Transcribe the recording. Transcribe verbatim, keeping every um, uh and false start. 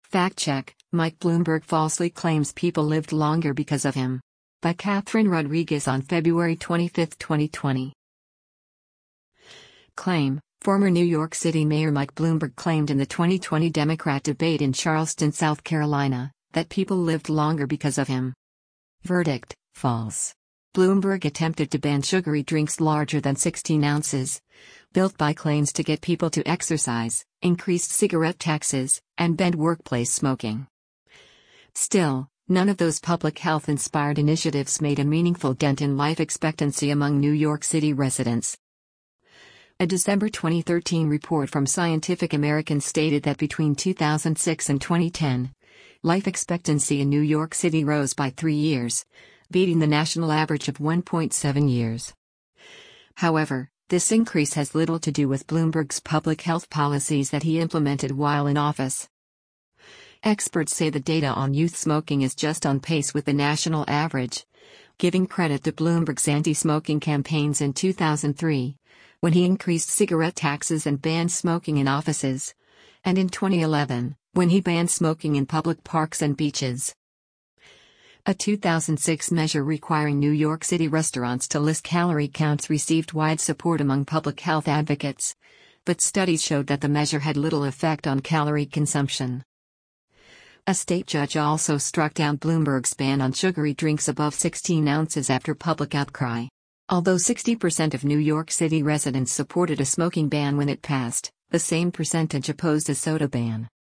Fact check: Mike Bloomberg falsely claims people lived longer because of him. By Catherine Rodriguez on February twenty-fifth, twenty twenty. Claim: Former New York City Mayor Mike Bloomberg claimed in the twenty twenty Democrat debate in Charleston, South Carolina, that people lived longer because of him. Verdict: false. Bloomberg attempted to ban sugary drinks larger than sixteen ounces, built by claims to get people to exercise, increased cigarette taxes, and banned workplace smoking. Still, none of those public health-inspired initiatives made a meaningful dent in life expectancy among New York City residents. A December twenty thirteen report from Scientific American stated that between two thousand six and twenty ten, life expectancy in New York City rose by three years, beating the national average of one point seven years. However, this increase has little to do with Bloomberg's public health policies that he implemented while in office. Experts say the data on youth smoking is just on pace with the national average, giving credit to Bloomberg's anti-smoking campaigns in two thousand three, when he increased cigarette taxes and banned smoking in offices, and in twenty eleven, when he banned smoking in public parks and beaches. A two thousand six measure requiring New York City restaurants to list calorie counts received wide support among public health advocates, but studies showed that the measure had little effect on calorie consumption. A state judge also struck down Bloomberg's ban on sugary drinks above sixteen ounces after public outcry. Although sixty percent of New York City residents supported a smoking ban when it passed, the same percentage opposed a soda ban.